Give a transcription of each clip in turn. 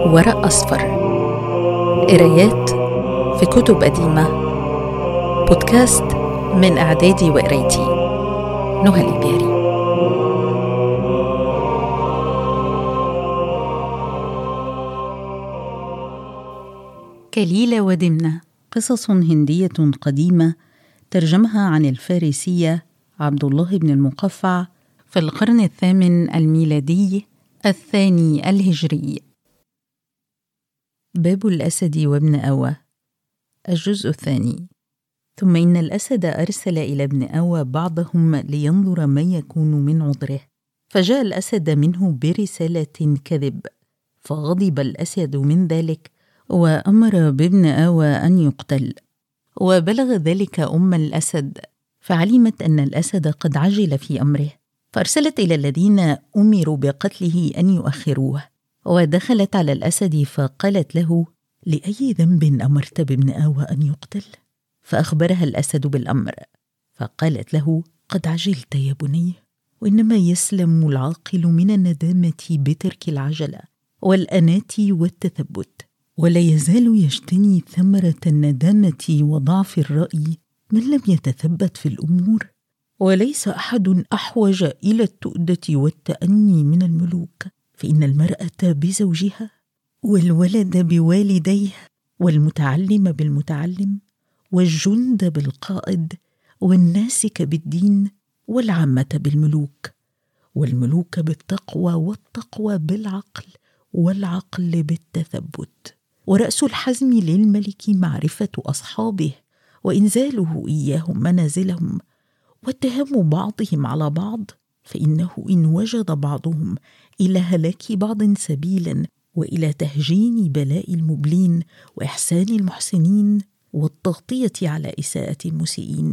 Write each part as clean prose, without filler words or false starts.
ورق أصفر. قرايات في كتب قديمة. بودكاست من إعدادي وقرايتي نهى الإبياري. كليلة ودمنة، قصص هندية قديمة ترجمها عن الفارسية عبد الله بن المقفع في القرن الثامن الميلادي الثاني الهجري. باب الأسد وابن أوى، الجزء الثاني. ثم إن الأسد أرسل إلى ابن أوى بعضهم لينظر ما يكون من عذره، فجاء الأسد منه برسالة كذب، فغضب الأسد من ذلك وأمر بابن أوى أن يقتل. وبلغ ذلك الأسد، فعلمت أن الأسد قد عجل في أمره، فأرسلت إلى الذين أمروا بقتله أن يؤخروه، ودخلت على الأسد فقالت له: لأي ذنب أمرت بابن أوى أن يقتل؟ فأخبرها الأسد بالأمر، فقالت له: قد عجلت يا بني، وإنما يسلم العاقل من الندامة بترك العجلة والأنات والتثبت، ولا يزال يجتني ثمرة الندامة وضعف الرأي من لم يتثبت في الأمور. وليس أحد أحوج إلى التؤدة والتأني من الملوك، فإن المرأة بزوجها، والولد بوالديه، والمتعلم بالمتعلم، والجند بالقائد، والناسك بالدين، والعامة بالملوك، والملوك بالتقوى، والتقوى بالعقل، والعقل بالتثبت. ورأس الحزم للملك معرفة أصحابه وإنزاله إياهم منازلهم، واتهام بعضهم على بعض، فإنه إن وجد بعضهم إلى هلاك بعض سبيلا، وإلى تهجين بلاء المبلين وإحسان المحسنين والتغطية على إساءة المسيئين،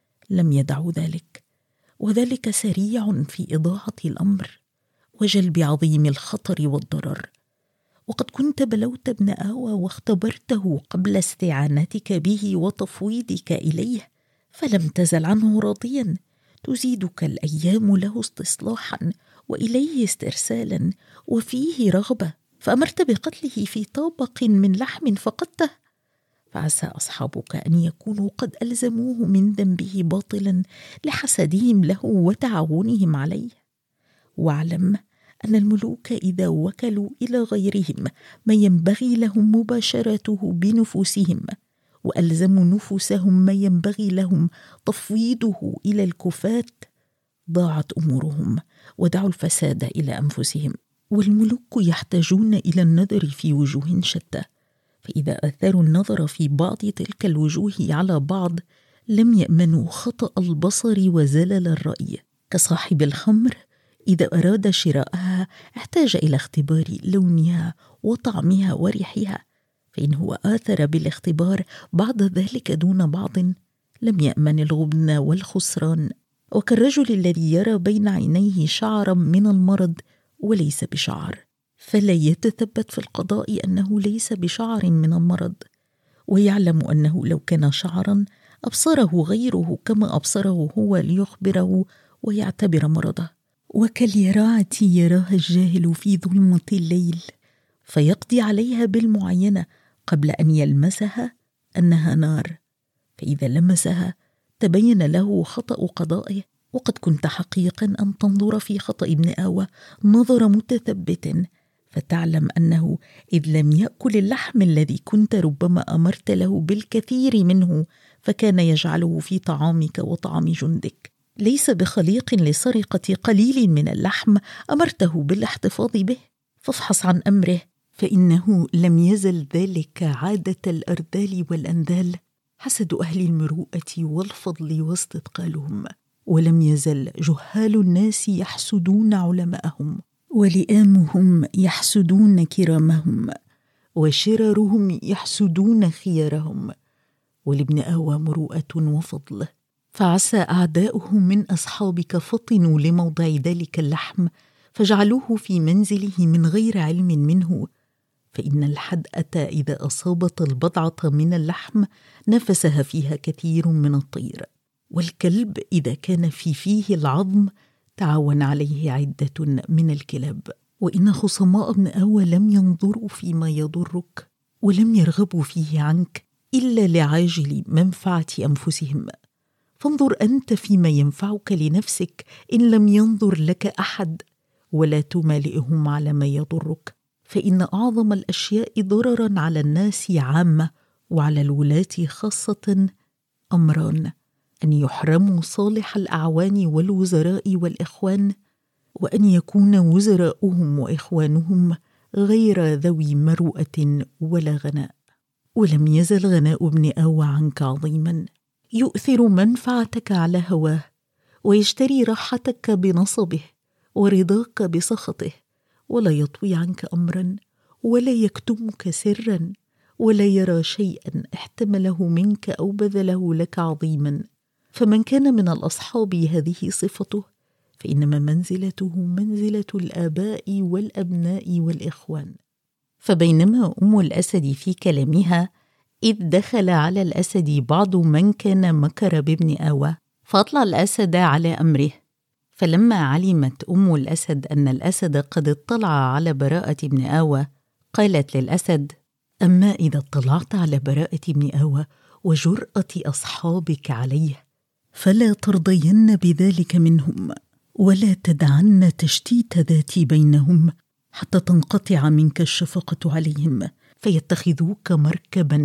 لم يدعوا ذلك، وذلك سريع في إضاعة الأمر وجلب عظيم الخطر والضرر. وقد كنت بلوت ابن أوى واختبرته قبل استعانتك به وتفويضك إليه، فلم تزل عنه راضيا، تزيدك الأيام له استصلاحا وإليه استرسالا وفيه رغبة، فأمرت بقتله في طابق من لحم فقدته، فعسى أصحابك أن يكونوا قد ألزموه من ذنبه باطلا لحسدهم له وتعاونهم عليه. واعلم أن الملوك إذا وكلوا إلى غيرهم ما ينبغي لهم مباشرته بنفوسهم، وألزموا نفوسهم ما ينبغي لهم تفويضه إلى الكفاة، ضاعت أمورهم ودعوا الفساد إلى أنفسهم. والملوك يحتاجون إلى النظر في وجوه شتى، فإذا أثاروا النظر في بعض تلك الوجوه على بعض لم يأمنوا خطأ البصر وزلل الرأي. كصاحب الخمر إذا أراد شراءها احتاج إلى اختبار لونها وطعمها وريحها، فإن هو آثر بالاختبار بعض ذلك دون بعض لم يأمن الغبن والخسران. وكالرجل الذي يرى بين عينيه شعرا من المرض وليس بشعر، فلا يتثبت في القضاء أنه ليس بشعر من المرض، ويعلم أنه لو كان شعرا أبصره غيره كما أبصره هو ليخبره ويعتبر مرضه. وكاليراعة يراها الجاهل في ظلمة الليل، فيقضي عليها بالمعينة قبل أن يلمسها أنها نار، فإذا لمسها تبين له خطأ قضائه. وقد كنت حقيقا أن تنظر في خطأ ابن أوى نظر متثبت، فتعلم أنه إذ لم يأكل اللحم الذي كنت ربما أمرت له بالكثير منه، فكان يجعله في طعامك وطعام جندك، ليس بخليق لسرقة قليل من اللحم أمرته بالاحتفاظ به. فافحص عن أمره، فإنه لم يزل ذلك عادة الأرذال والأنذال، حسد أهل المروءة والفضل واستثقالهم، ولم يزل جهال الناس يحسدون علماءهم، ولئامهم يحسدون كرامهم، وشررهم يحسدون خيارهم، ولابن أوى مروءة وفضل، فعسى أعداؤه من أصحابك فطنوا لموضع ذلك اللحم فجعلوه في منزله من غير علم منه، فإن الحدأة إذا أصابت البضعة من اللحم نفسها فيها كثير من الطير، والكلب إذا كان في فيه العظم تعاون عليه عدة من الكلاب، وإن خصماء ابن أوى لم ينظروا فيما يضرك ولم يرغبوا فيه عنك إلا لعاجل منفعة أنفسهم، فانظر أنت فيما ينفعك لنفسك إن لم ينظر لك أحد، ولا تمالئهم على ما يضرك، فإن أعظم الأشياء ضرراً على الناس عامة وعلى الولاة خاصة أمران: أن يحرموا صالح الأعوان والوزراء والإخوان، وأن يكون وزراؤهم وإخوانهم غير ذوي مروءة ولا غناء. ولم يزل غناء ابن أوى عنك عظيما، يؤثر منفعتك على هواه، ويشتري راحتك بنصبه ورضاك بسخطه، ولا يطوي عنك أمرا ولا يكتمك سرا، ولا يرى شيئا احتمله منك أو بذله لك عظيما. فمن كان من الأصحاب هذه صفته فإنما منزلته منزلة الآباء والأبناء والإخوان. فبينما أم الأسد في كلامها إذ دخل على الأسد بعض من كان مكر بابن أوى، فأطلع الأسد على أمره. فلما علمت أم الأسد أن الأسد قد اطلع على براءة ابن أوى، قالت للأسد: أما إذا اطلعت على براءة ابن أوى وجرأة أصحابك عليه فلا ترضين بذلك منهم، ولا تدعن تشتيت ذاتي بينهم حتى تنقطع منك الشفقة عليهم، فيتخذوك مركبا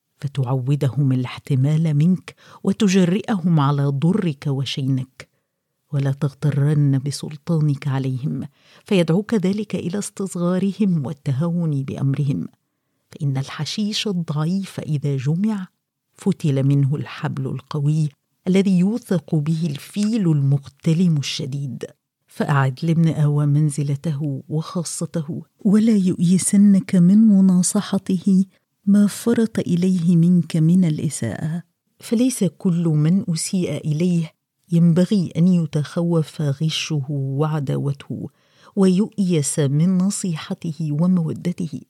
فتعودهم الاحتمال منك وتجرئهم على ضرك وشينك، ولا تغترن بسلطانك عليهم فيدعوك ذلك إلى استصغارهم والتهاون بأمرهم، فإن الحشيش الضعيف إذا جمع فتل منه الحبل القوي الذي يوثق به الفيل المغتلم الشديد. فأعد لابن أوى منزلته وخاصته، ولا يؤيسنك من مناصحته ما فرط إليه منك من الإساءة، فليس كل من أسيء إليه ينبغي أن يتخوف غشه وعداوته ويؤيس من نصيحته ومودته،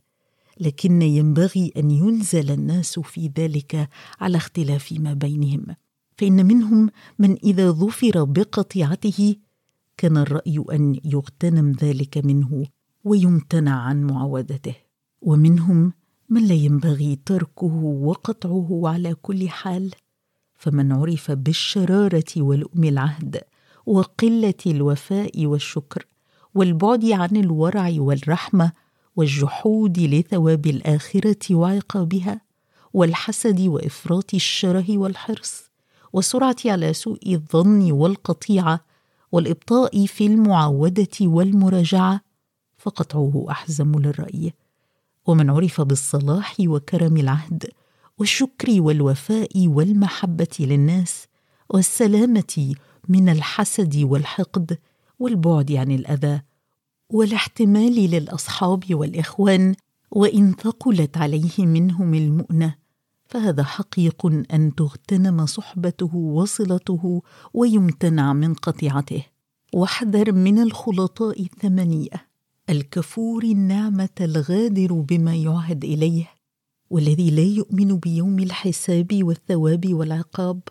لكن ينبغي أن ينزل الناس في ذلك على اختلاف ما بينهم، فإن منهم من إذا ظفر بقطيعته كان الرأي أن يغتنم ذلك منه ويمتنع عن معاودته، ومنهم من لا ينبغي تركه وقطعه على كل حال. فمن عرف بالشرارة ولؤم العهد وقلة الوفاء والشكر والبعد عن الورع والرحمة والجحود لثواب الآخرة وعقابها والحسد وإفراط الشره والحرص والسرعة على سوء الظن والقطيعة والإبطاء في المعاودة والمراجعة، فقطعه أحزم للرأي. ومن عرف بالصلاح وكرم العهد والشكر والوفاء والمحبة للناس والسلامة من الحسد والحقد والبعد عن الأذى والاحتمال للأصحاب والإخوان وإن ثقلت عليه منهم المؤنة، فهذا حقيق أن تغتنم صحبته وصلته ويمتنع من قطيعته. واحذر من الخلطاء الثمانية: الكفور النعمة الغادر بما يعهد إليه، والذي لا يؤمن بيوم الحساب والثواب والعقاب،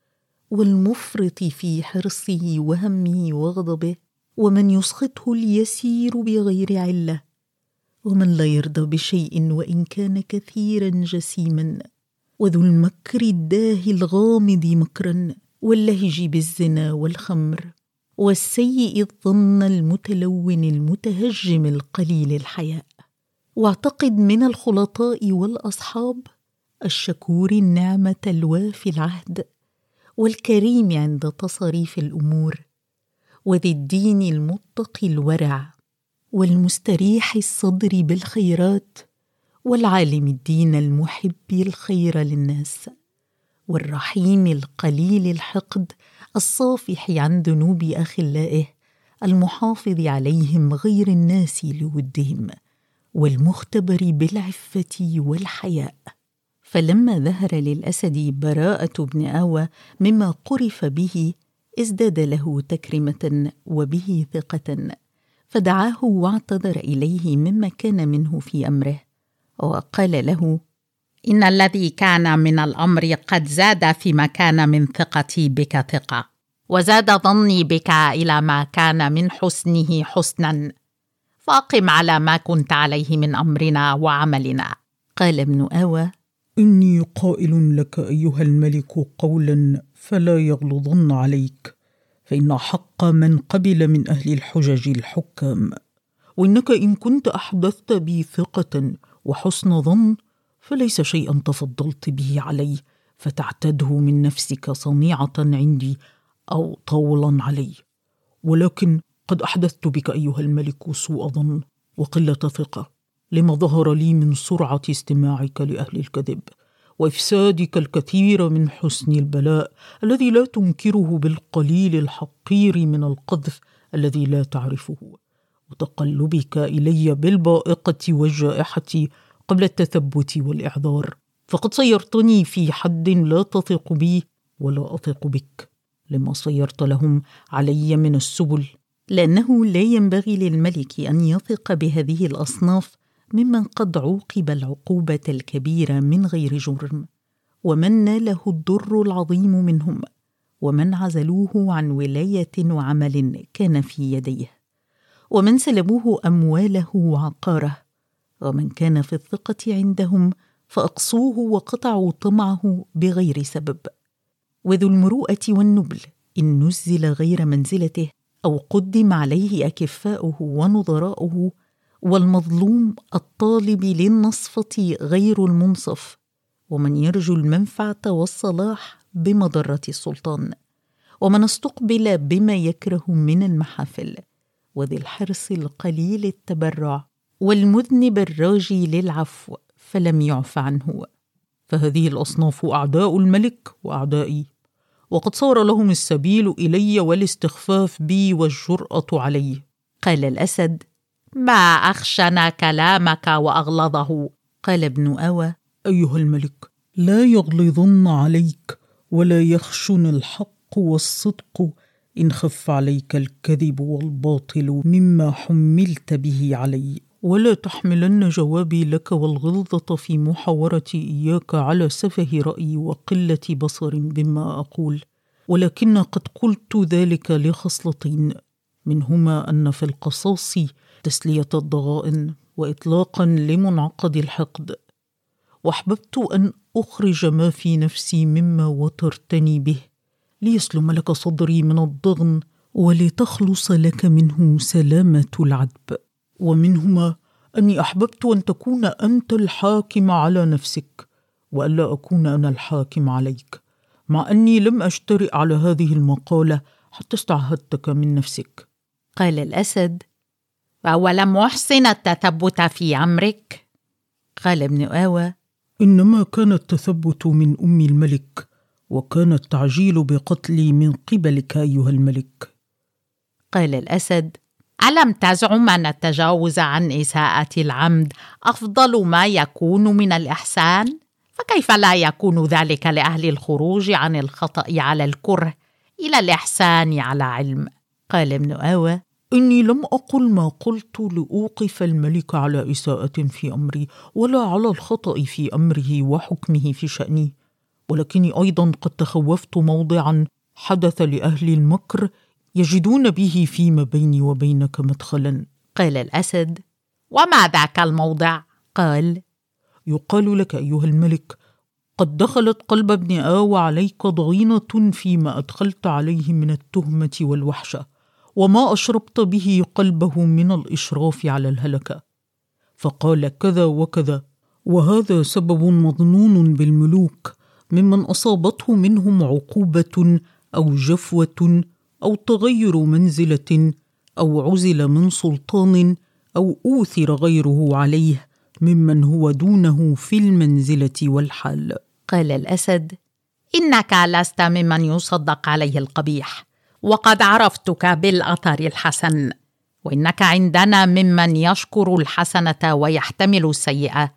والمفرط في حرصه وهمه وغضبه، ومن يسخطه اليسير بغير علة، ومن لا يرضى بشيء وإن كان كثيرا جسيما، وذو المكر الداهي الغامض مكرا، واللهج بالزنا والخمر، والسيء الظن المتلون المتهجم القليل الحياء. واعتقد من الخلطاء والأصحاب الشكور النعمة الوافي العهد، والكريم عند تصاريف الأمور، وذي الدين المتقي الورع، والمستريح الصدر بالخيرات، والعالم الدين المحب الخير للناس، والرحيم القليل الحقد الصافح عن ذنوب أخلائه، المحافظ عليهم غير الناس لودهم، والمختبر بالعفة والحياء. فلما ظهر للأسد براءة ابن أوى مما قرف به ازداد له تكرمة وبه ثقة، فدعاه واعتذر إليه مما كان منه في أمره، وقال له: إن الذي كان من الأمر قد زاد فيما كان من ثقتي بك ثقة، وزاد ظني بك إلى ما كان من حسنه حسنا، فأقم على ما كنت عليه من أمرنا وعملنا. قال ابن آوى: إني قائل لك أيها الملك قولا فلا يغلظن عليك، فإن حق من قبل من أهل الحجج الحكام، وإنك إن كنت أحدثت بي ثقة وحسن ظن فليس شيئا تفضلت به علي فتعتده من نفسك صنيعة عندي أو طولا علي، ولكن قد أحدثت بك أيها الملك سوء ظن وقلة ثقة، لما ظهر لي من سرعة استماعك لأهل الكذب وإفسادك الكثير من حسن البلاء الذي لا تنكره بالقليل الحقير من القذف الذي لا تعرفه، وتقلبك إلي بالبائقة والجائحة قبل التثبت والإعذار، فقد صيرتني في حد لا تثق بي ولا أثق بك، لما صيرت لهم علي من السبل، لأنه لا ينبغي للملك أن يثق بهذه الأصناف ممن قد عوقب العقوبة الكبيرة من غير جرم، ومن ناله الضر العظيم منهم، ومن عزلوه عن ولاية وعمل كان في يديه، ومن سلبوه أمواله وعقاره، ومن كان في الثقة عندهم فأقصوه وقطعوا طمعه بغير سبب. وذو المروءة والنبل إن نزل غير منزلته أو قدم عليه أكفاؤه ونظراؤه، والمظلوم الطالب للنصفة غير المنصف، ومن يرجو المنفعة والصلاح بمضرة السلطان، ومن استقبل بما يكره من المحافل، وذي الحرص القليل التبرع، والمذنب الراجي للعفو فلم يعف عنه. فهذه الأصناف أعداء الملك وأعدائي، وقد صار لهم السبيل إلي والاستخفاف بي والجرأة علي. قال الأسد: ما أخشن كلامك وأغلظه. قال ابن آوى: أيها الملك، لا يغلظن عليك ولا يخشن الحق والصدق إن خف عليك الكذب والباطل مما حملت به علي، ولا تحملن جوابي لك والغلظة في محاورتي إياك على سفه رأي وقلة بصر بما أقول، ولكن قد قلت ذلك لخصلتين، منهما أن في القصاص تسلية الضغائن وإطلاقا لمنعقد الحقد، وأحببت أن أخرج ما في نفسي مما وترتني به ليسلم لك صدري من الضغن ولتخلص لك منه سلامة العدب، ومنهما أني أحببت أن تكون أنت الحاكم على نفسك وألا أكون أنا الحاكم عليك، مع أني لم أجترئ على هذه المقالة حتى استعهدتك من نفسك. قال الأسد: ولم أحسن التثبت في أمرك. قال ابن آوى: إنما كان التثبت من أم الملك، وكان التعجيل بقتلي من قبلك أيها الملك. قال الأسد: ألم تزعم أن التجاوز عن إساءة العمد أفضل ما يكون من الإحسان؟ فكيف لا يكون ذلك لأهل الخروج عن الخطأ على الكره إلى الإحسان على علم؟ قال ابن آوى: إني لم أقل ما قلت لأوقف الملك على إساءة في أمري ولا على الخطأ في أمره وحكمه في شأني، ولكني أيضا قد تخوفت موضعا حدث لأهل المكر يجدون به فيما بيني وبينك مدخلا. قال الأسد: وما ذاك الموضع؟ قال: يقال لك أيها الملك، قد دخلت قلب ابن آوى عليك ضغينة فيما أدخلت عليه من التهمة والوحشة، وما أشربت به قلبه من الإشراف على الهلكة، فقال كذا وكذا، وهذا سبب مظنون بالملوك ممن أصابته منهم عقوبة أو جفوة أو تغير منزلة أو عزل من سلطان أو أوثر غيره عليه ممن هو دونه في المنزلة والحال. قال الأسد: إنك لست ممن يصدق عليه القبيح، وقد عرفتك بالأثر الحسن، وإنك عندنا ممن يشكر الحسنة ويحتمل السيئة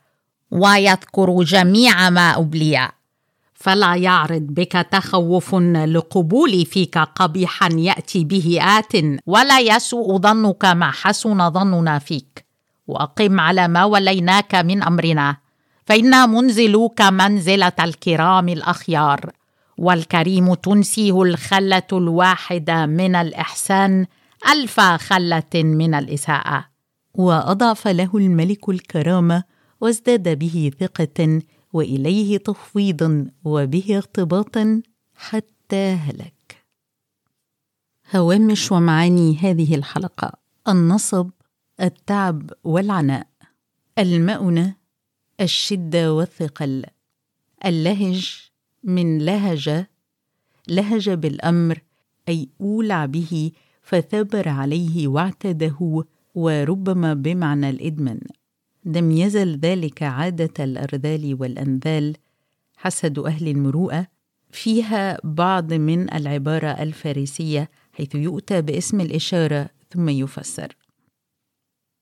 ويذكر جميع ما أبلي، فلا يعرض بك تخوف لقبول فيك قبيحا يأتي به آت، ولا يسوء ظنك ما حسن ظننا فيك، وأقم على ما وليناك من أمرنا، فإنا منزلوك منزلة الكرام الأخيار، والكريم تنسيه الخلة الواحدة من الإحسان 1000 خلة من الإساءة، وأضاف له الملك الكرامة وازداد به ثقة وإليه تفويضا وبه ارتباطا حتى هلك. هوامش ومعاني هذه الحلقة: النصب، التعب والعناء، المؤنة، الشدة والثقل، اللهج من لهج بالأمر أي أولع به فثابر عليه واعتاده، وربما بمعنى الإدمان. لم يزل ذلك عادة الأرذال والأنذال حسد أهل المروءة. فيها بعض من العبارة الفارسية حيث يؤتى باسم الإشارة ثم يفسر.